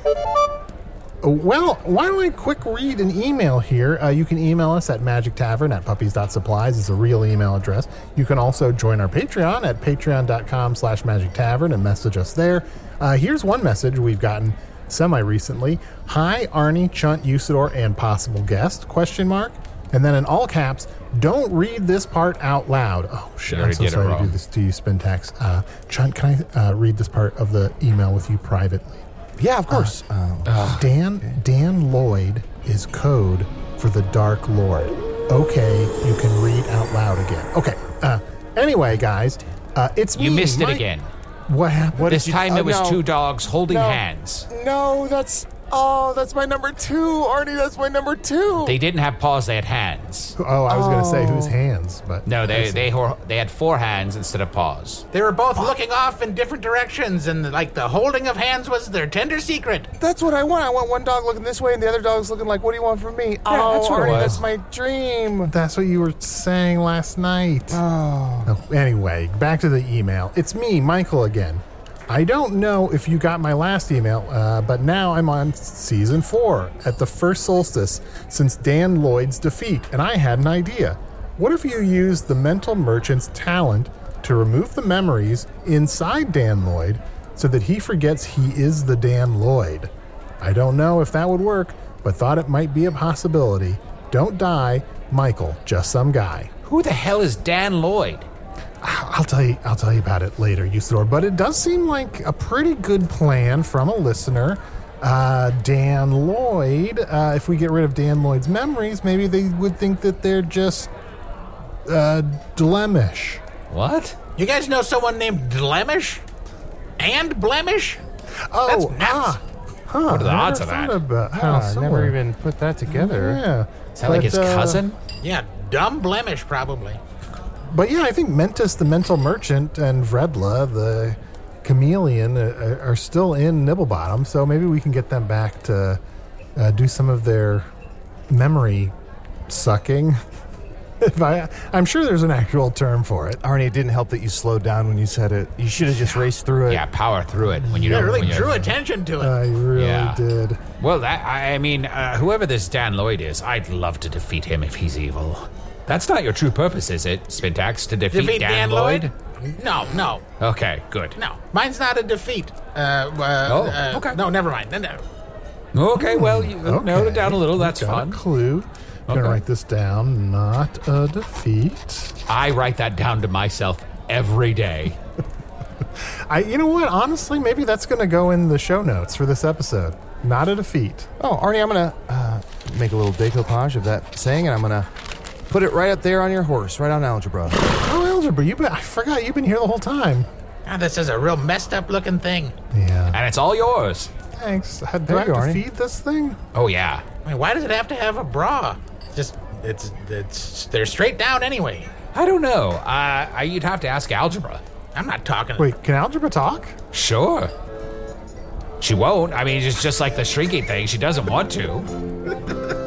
Well, why don't I quick read an email here? Uh, you can email us at magic tavern at puppies dot supplies. It's a real email address. You can also join our Patreon at patreon.com slash magic tavern and message us there. Uh, here's one message we've gotten semi-recently. Hi, Arnie, Chunt, Usador, and possible guest, question mark. And then in all caps, don't read this part out loud. Oh, shit, I'm so sorry to do this to you, Spintax. Uh, Chunt, can I uh, read this part of the email with you privately?
Yeah, of course.
Uh, uh, Dan okay. Dan Lloyd is code for the Dark Lord. Okay, you can read out loud again. Okay. Uh, anyway, guys, uh, it's
you
me,
missed
Mike.
it again.
What happened?
What this
you,
time
uh,
it was
no.
two dogs holding
no.
hands.
No, that's oh, that's my number two, Arnie. That's my number two.
They didn't have paws; they had hands.
Oh, I was
oh.
going to say whose hands, but
no, they they they had four hands instead of paws.
They were both looking off in different directions, and like the holding of hands was their tender secret.
That's what I want. I want one dog looking this way, and the other dog's looking like, "What do you want from me?"
Yeah,
oh,
that's what it
Arnie,
was.
that's my dream.
That's what you were saying last night.
Oh.
oh. Anyway, back to the email. It's me, Michael, again. I don't know if you got my last email, uh, but now I'm on season four at the first solstice since Dan Lloyd's defeat, and I had an idea. What if you used the mental merchant's talent to remove the memories inside Dan Lloyd so that he forgets he is the Dan Lloyd? I don't know if that would work, but thought it might be a possibility. Don't die, Michael, just some guy.
Who the hell is Dan Lloyd?
I'll tell you. I'll tell you about it later, Usador. But it does seem like a pretty good plan from a listener. Uh, Dan Lloyd. Uh, if we get rid of Dan Lloyd's memories, maybe they would think that they're just uh, Blemish.
What?
You guys know someone named Blemish? And Blemish?
Oh,
That's nuts.
ah, huh,
What are the
I
odds
never
of that?
thought About
Oh,
how
I never
similar.
even put that together.
Yeah.
Is that like his
uh,
cousin?
Yeah, dumb Blemish, probably.
But yeah, I think Mentis, the mental merchant, and Vredla, the chameleon, uh, are still in Nibblebottom, so maybe we can get them back to uh, do some of their memory sucking. if I, I'm sure there's an actual term for it.
Arnie, it didn't help that you slowed down when you said it. You should have just raced through it.
Yeah, power through it when you
You
don't.
really
when you-
drew attention to it.
I really
Yeah.
did.
Well, that I I mean, uh, whoever this Dan Lloyd is, I'd love to defeat him if he's evil. That's not your true purpose, is it, Spintax? To defeat,
Defeat
Dan,
Dan
Lloyd?
Lloyd? No, no,
Okay, good.
no. Mine's not a defeat. Uh, uh,
Oh,
uh,
okay.
No, never mind. No, no.
Okay, well, you
Okay.
narrowed it down a little. That's
Got
fun.
a clue. I'm
Okay.
gonna write this down. Not a defeat.
I write that down to myself every day.
I. You know what? Honestly, maybe that's gonna go in the show notes for this episode. Not a defeat.
Oh, Arnie, I'm going to uh, make a little decoupage of that saying, and I'm going to put it right up there on your horse, right on algebra.
Oh, algebra. You. Been, I forgot you've been here the whole time.
God, this is a real messed up looking thing.
Yeah.
And it's all yours.
Thanks. Do
There
I
you go,
have to
Arnie.
feed this thing?
Oh, yeah.
I mean, why does it have to have a bra? Just it's it's they're straight down anyway.
I don't know. Uh, I, you'd have to ask Algebra.
I'm not talking.
Wait, can algebra talk?
Sure. She won't. I mean, it's just like the shrinking thing. She doesn't want to.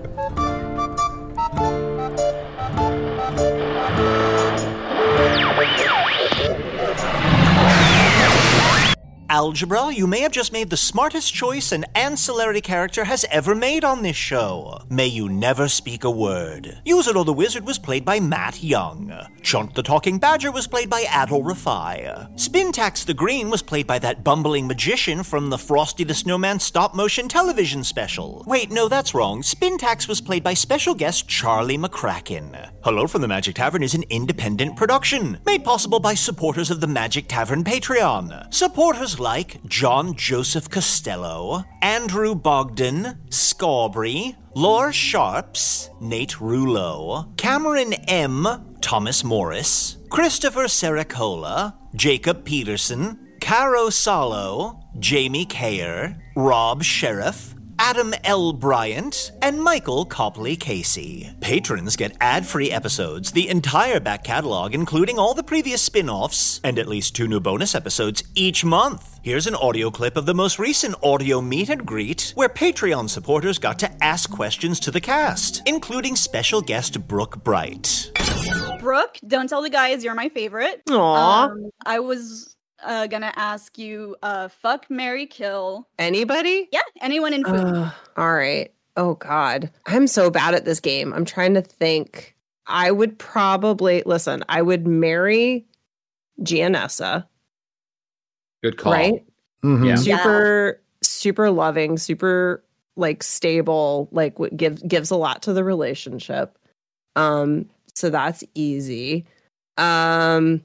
Algebra, you may have just made the smartest choice an ancillary character has ever made on this show. May you never speak a word. Usador the Wizard was played by Matt Young. Chunt the Talking Badger was played by Adol Rafai. Spintax the Green was played by that bumbling magician from the Frosty the Snowman stop-motion television special. Wait, no, that's wrong. Spintax was played by special guest Charlie McCracken. Hello from the Magic Tavern is an independent production, made possible by supporters of the Magic Tavern Patreon. Supporters like John Joseph Costello, Andrew Bogdan, Scaubrey, Laura Sharps, Nate Rouleau, Cameron M., Thomas Morris, Christopher Sericola, Jacob Peterson, Caro Salo, Jamie Kayer, Rob Sheriff, Adam L. Bryant, and Michael Copley Casey. Patrons get ad-free episodes, the entire back catalog, including all the previous spin-offs, and at least two new bonus episodes each month. Here's an audio clip of the most recent audio meet and greet, where Patreon supporters got to ask questions to the cast, including special guest Brooke Bright.
Brooke, don't tell the guys you're my favorite.
Aw.
Um, I was... Uh, gonna ask you, uh, fuck, marry, kill.
Anybody?
Yeah, anyone in food.
Uh, all right. Oh, God. I'm so bad at this game. I'm trying to think. I would probably, listen, I would marry Gianessa.
Good call.
Right?
Mhm.
Yeah.
Super, super loving, super, like, stable, like, what gives gives a lot to the relationship. Um, so that's easy. Um...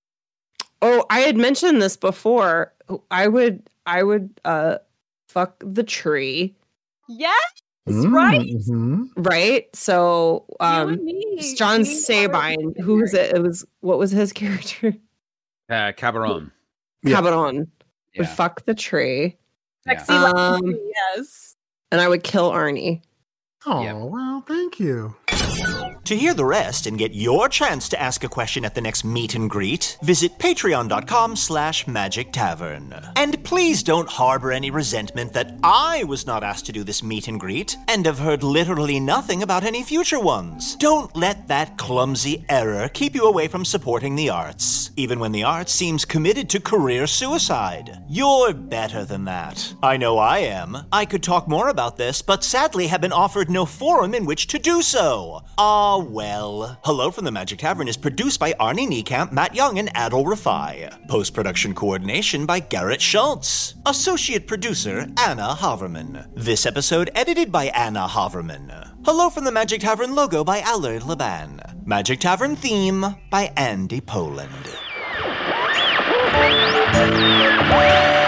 Oh, I had mentioned this before. I would, I would, uh, fuck the tree,
Yes, right?
Mhm.
right? So,
You
um,
and me.
it's John
We are
Sabine. Who was it? It was what was his character?
Uh, Cabaron.
Yeah.
Cabaron would
Yeah.
fuck the tree,
Sexy
Um,
um, yes.
and I would kill Arnie.
Oh,
Yep.
well, thank you.
To hear the rest and get your chance to ask a question at the next meet and greet, visit patreon.com slash magic tavern. And please don't harbor any resentment that I was not asked to do this meet and greet and have heard literally nothing about any future ones. Don't let that clumsy error keep you away from supporting the arts, even when the arts seems committed to career suicide. You're better than that. I know I am. I could talk more about this, but sadly have been offered no forum in which to do so. Ah, well. Hello from the Magic Tavern is produced by Arnie Niekamp, Matt Young, and Adol Rafai. Post-production coordination by Garrett Schultz. Associate producer, Anna Haverman. This episode edited by Anna Haverman. Hello from the Magic Tavern logo by Allard Laban. Magic Tavern theme by Andy Poland.